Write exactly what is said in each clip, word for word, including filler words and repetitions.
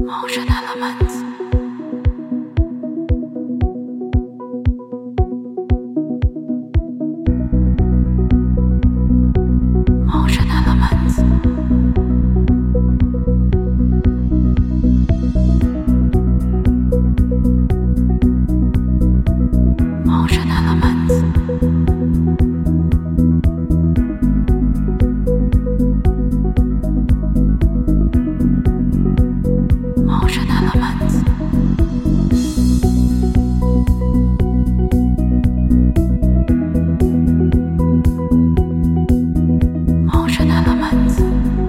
Motion elements. Motion elements. Motion elements. Motion elements. Motion elements.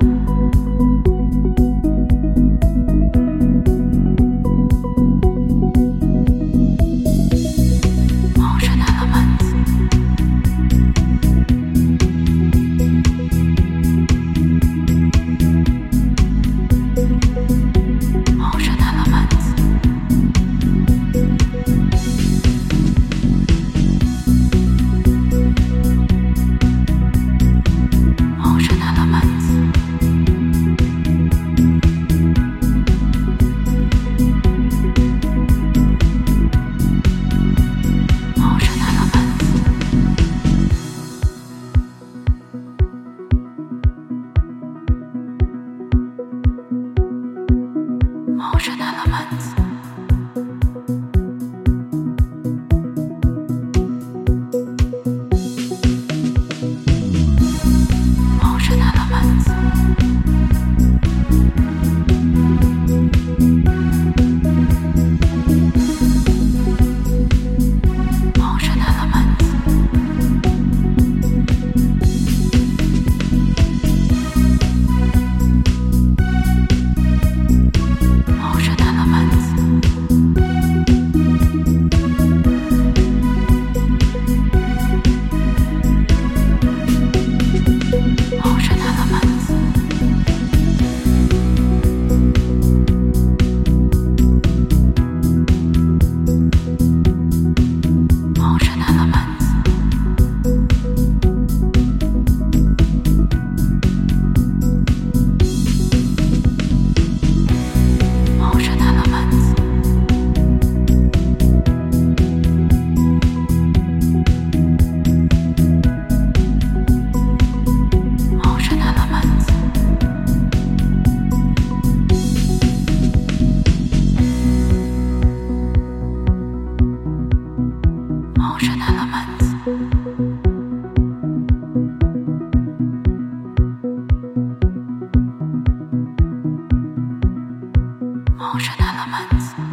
Motion elements. Motion elements. Motion elements. Motion elements. Motion elements. Motion elements. Motion elements. Motion elements. Motion elements. Motion elements. Motion elements. Motion elements. Motion elements. Motion elements.